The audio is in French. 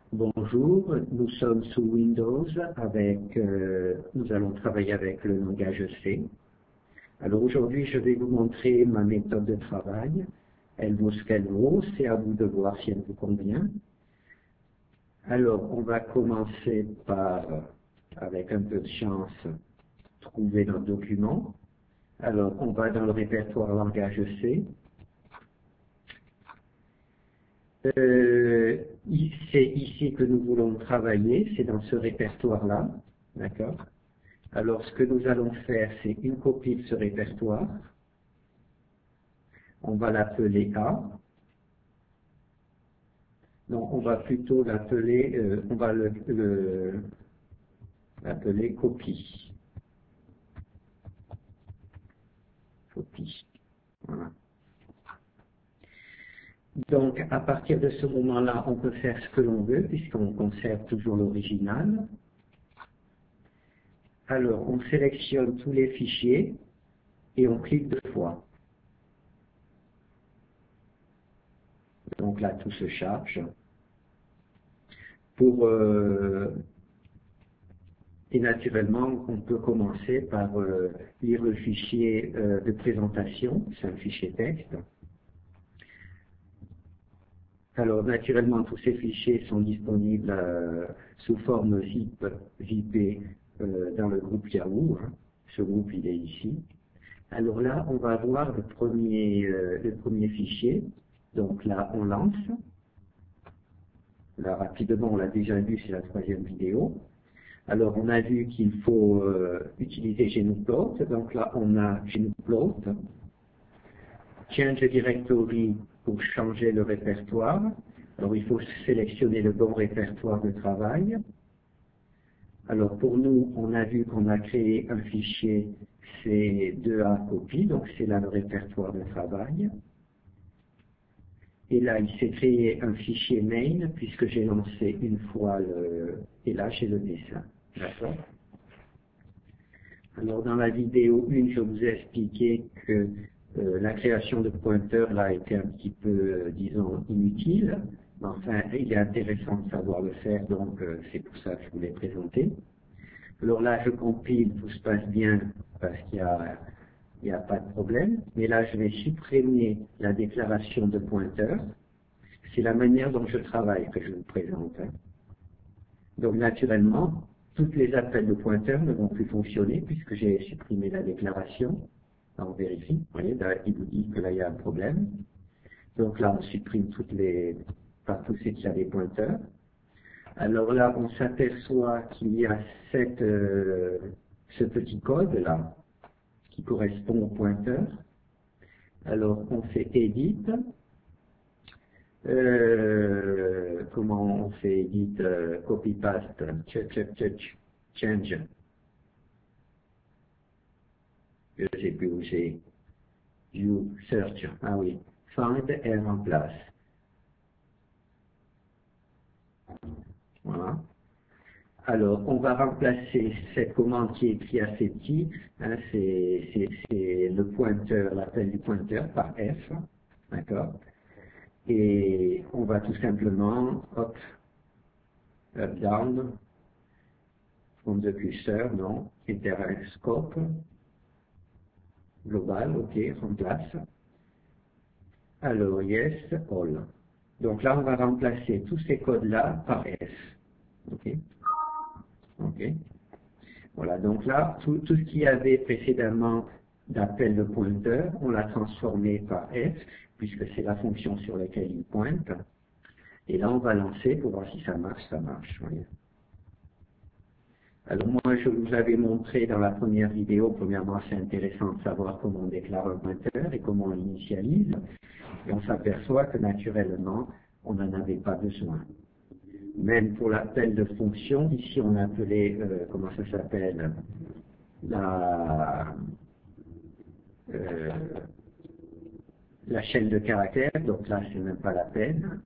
Bonjour, nous sommes sous Windows avec, nous allons travailler avec le langage C. Alors aujourd'hui, je vais vous montrer ma méthode de travail. Elle vaut ce qu'elle vaut, c'est à vous de voir si elle vous convient. Alors, on va commencer par, avec un peu de chance, trouver notre document. Alors, on va dans le répertoire langage C. C'est ici que nous voulons travailler, c'est dans ce répertoire-là, d'accord? Alors, ce que nous allons faire, c'est une copie de ce répertoire. On va l'appeler A. Non, on va plutôt l'appeler, on va l'appeler copie. Copie. Voilà. Donc, à partir de ce moment-là, on peut faire ce que l'on veut, puisqu'on conserve toujours l'original. Alors, on sélectionne tous les fichiers et on clique 2 fois. Donc là, tout se charge. Et naturellement, on peut commencer par lire le fichier de présentation, c'est un fichier texte. Alors, naturellement, tous ces fichiers sont disponibles sous forme zip, zipé dans le groupe Yahoo. Hein. Ce groupe, il est ici. Alors là, on va voir le premier fichier. Donc là, on lance. Là, rapidement, on l'a déjà vu, c'est la 3e vidéo. Alors, on a vu qu'il faut utiliser GnuPlot. Donc là, on a GnuPlot. Change Directory pour changer le répertoire. Alors, il faut sélectionner le bon répertoire de travail. Alors, pour nous, on a vu qu'on a créé un fichier C2A copie, donc c'est là le répertoire de travail. Et là, il s'est créé un fichier main, puisque j'ai lancé une fois et là, j'ai le dessin. D'accord? Alors, dans la vidéo 1, je vous ai expliqué que la création de pointeurs là était un petit peu, disons, inutile. Mais enfin, il est intéressant de savoir le faire, donc c'est pour ça que je vous l'ai présenté. Alors là, je compile, tout se passe bien, parce qu'il n'y a pas de problème. Mais là, je vais supprimer la déclaration de pointeur. C'est la manière dont je travaille que je vous présente. Hein. Donc, naturellement, tous les appels de pointeur ne vont plus fonctionner puisque j'ai supprimé la déclaration. Là, on vérifie. Vous voyez, là, il vous dit que là, il y a un problème. Donc là, on supprime partout ce qui a des pointeurs. Alors là, on s'aperçoit qu'il y a ce petit code-là qui correspond au pointeur. Alors, on fait Edit. Comment on fait Edit, Copy-Paste, Change. Je ne sais plus où c'est. View, Search. Ah oui. Find et remplace. Voilà. Alors, on va remplacer cette commande qui est écrite assez petit. Hein, c'est le pointeur, l'appel du pointeur par F. D'accord. Et on va tout simplement, hop, up, down, from the cursor, non, interact scope, global, ok, remplace. Alors, yes, all. Donc là, on va remplacer tous ces codes-là par F. Ok. Ok. Voilà, donc là, tout ce qu'il y avait précédemment d'appel de pointeur, on l'a transformé par F, puisque c'est la fonction sur laquelle il pointe. Et là, on va lancer pour voir si ça marche, ça marche. Voyez. Alors moi, je vous avais montré dans la première vidéo, premièrement, c'est intéressant de savoir comment on déclare un pointeur et comment on l'initialise. Et on s'aperçoit que naturellement, on n'en avait pas besoin. Même pour l'appel de fonction, ici on a appelé, comment ça s'appelle, la chaîne de caractères, donc là c'est même pas la peine.